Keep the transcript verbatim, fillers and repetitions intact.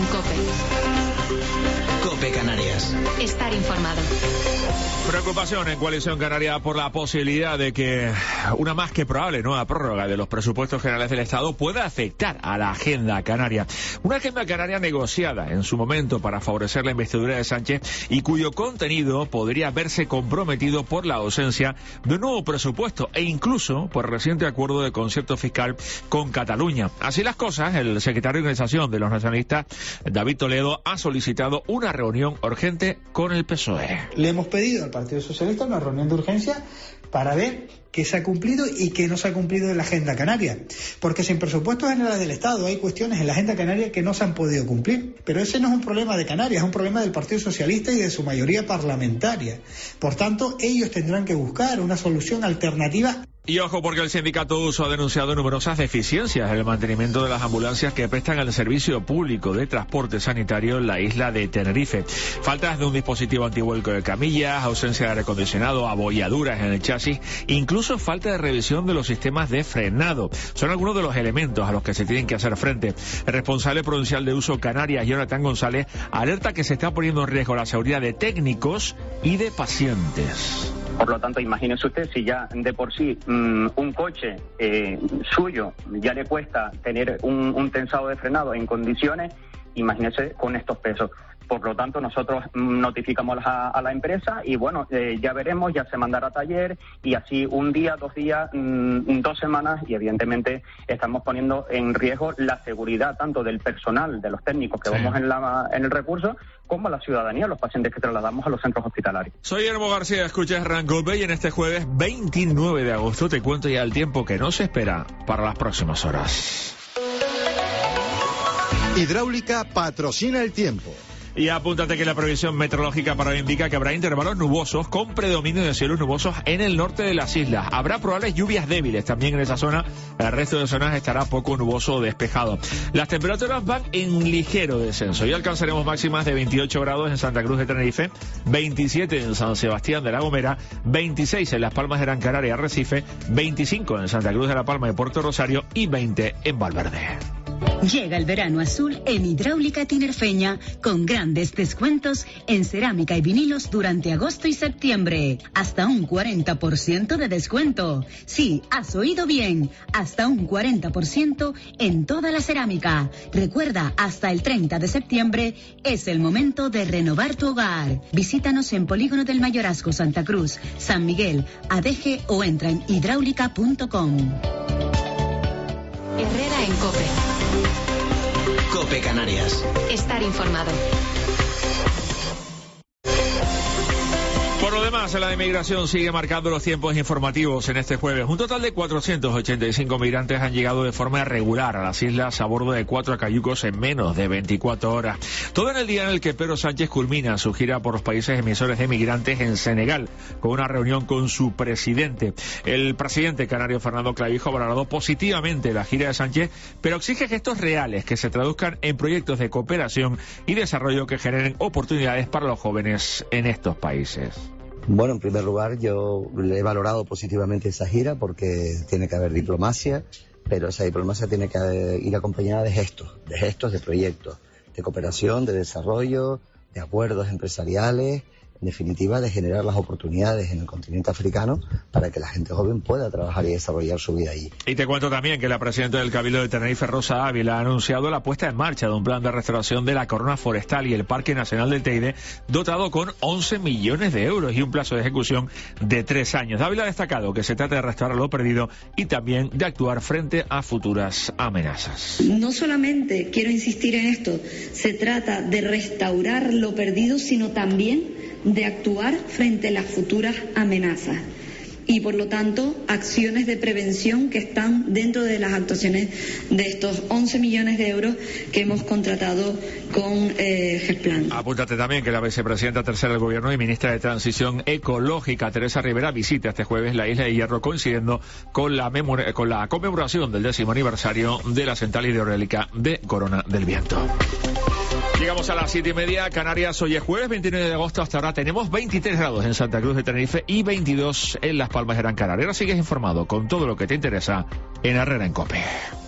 COPE. COPE Canarias. Estar informado. Preocupación en Coalición Canaria por la posibilidad de que una más que probable nueva prórroga de los presupuestos generales del Estado pueda afectar a la agenda canaria. Una agenda canaria negociada en su momento para favorecer la investidura de Sánchez y cuyo contenido podría verse comprometido por la ausencia de un nuevo presupuesto e incluso por el reciente acuerdo de concierto fiscal con Cataluña. Así las cosas, el secretario de Organización de los Nacionalistas, David Toledo, ha solicitado una reunión urgente con el P S O E. Le hemos pedido al Partido Socialista una reunión de urgencia para ver qué se ha cumplido y qué no se ha cumplido en la agenda canaria. Porque sin presupuestos generales del Estado hay cuestiones en la agenda canaria que no se han podido cumplir. Pero ese no es un problema de Canarias, es un problema del Partido Socialista y de su mayoría parlamentaria. Por tanto, ellos tendrán que buscar una solución alternativa. Y ojo, porque el sindicato U S O ha denunciado numerosas deficiencias en el mantenimiento de las ambulancias que prestan al servicio público de transporte sanitario en la isla de Tenerife. Faltas de un dispositivo antivuelco de camillas, ausencia de aire acondicionado, abolladuras en el chasis, incluso falta de revisión de los sistemas de frenado. Son algunos de los elementos a los que se tienen que hacer frente. El responsable provincial de U S O Canarias, Jonathan González, alerta que se está poniendo en riesgo la seguridad de técnicos y de pacientes. Por lo tanto, imagínese usted si ya de por sí mmm, un coche eh, suyo ya le cuesta tener un, un tensado de frenado en condiciones, imagínese con estos pesos. Por lo tanto, nosotros notificamos a, a la empresa y bueno, eh, ya veremos, ya se mandará a taller y así un día, dos días, mmm, dos semanas y evidentemente estamos poniendo en riesgo la seguridad tanto del personal, de los técnicos que sí. vamos en, la, en el recurso, como la ciudadanía, los pacientes que trasladamos a los centros hospitalarios. Soy Guillermo García, escuchas Rancope y en este jueves veintinueve de agosto te cuento ya el tiempo que nos espera para las próximas horas. Hidráulica patrocina el tiempo. Y apúntate que la previsión meteorológica para hoy indica que habrá intervalos nubosos con predominio de cielos nubosos en el norte de las islas. Habrá probables lluvias débiles también en esa zona. El resto de zonas estará poco nuboso o despejado. Las temperaturas van en ligero descenso. Y alcanzaremos máximas de veintiocho grados en Santa Cruz de Tenerife, veintisiete en San Sebastián de la Gomera, veintiséis en Las Palmas de Gran Canaria y Arrecife, veinticinco en Santa Cruz de la Palma y Puerto Rosario y veinte en Valverde. Llega el verano azul en Hidráulica Tinerfeña con grandes descuentos en cerámica y vinilos durante agosto y septiembre. Hasta un cuarenta por ciento de descuento. Sí, has oído bien. Hasta un cuarenta por ciento en toda la cerámica. Recuerda, hasta el treinta de septiembre es el momento de renovar tu hogar. Visítanos en Polígono del Mayorazgo, Santa Cruz, San Miguel, Adeje o entra en hidráulica punto com. Herrera en COPE. COPE Canarias. Estar informado. Por lo demás, la inmigración sigue marcando los tiempos informativos en este jueves. Un total de cuatrocientos ochenta y cinco migrantes han llegado de forma irregular a las islas a bordo de cuatro cayucos en menos de veinticuatro horas. Todo en el día en el que Pedro Sánchez culmina su gira por los países emisores de migrantes en Senegal, con una reunión con su presidente. El presidente canario Fernando Clavijo ha valorado positivamente la gira de Sánchez, pero exige gestos reales que se traduzcan en proyectos de cooperación y desarrollo que generen oportunidades para los jóvenes en estos países. Bueno, en primer lugar, yo le he valorado positivamente esa gira porque tiene que haber diplomacia, pero esa diplomacia tiene que ir acompañada de gestos, de gestos, de proyectos, de cooperación, de desarrollo, de acuerdos empresariales, en definitiva, de generar las oportunidades en el continente africano para que la gente joven pueda trabajar y desarrollar su vida allí. Y te cuento también que la presidenta del Cabildo de Tenerife, Rosa Ávila, ha anunciado la puesta en marcha de un plan de restauración de la corona forestal y el Parque Nacional del Teide, dotado con once millones de euros y un plazo de ejecución de tres años. Ávila ha destacado que se trata de restaurar lo perdido y también de actuar frente a futuras amenazas. No solamente quiero insistir en esto, se trata de restaurar lo perdido, sino también de actuar frente a las futuras amenazas y, por lo tanto, acciones de prevención que están dentro de las actuaciones de estos once millones de euros que hemos contratado con eh, GESPLAN. Apúntate también que la vicepresidenta tercera del Gobierno y ministra de Transición Ecológica, Teresa Rivera, visita este jueves la isla de Hierro, coincidiendo con la, memor- con la conmemoración del décimo aniversario de la central hidroeléctrica de Corona del Viento. Llegamos a las siete y media, Canarias. Hoy es jueves veintinueve de agosto. Hasta ahora tenemos veintitrés grados en Santa Cruz de Tenerife y veintidós en Las Palmas de Gran Canaria. Ahora sigues informado con todo lo que te interesa en Herrera en COPE.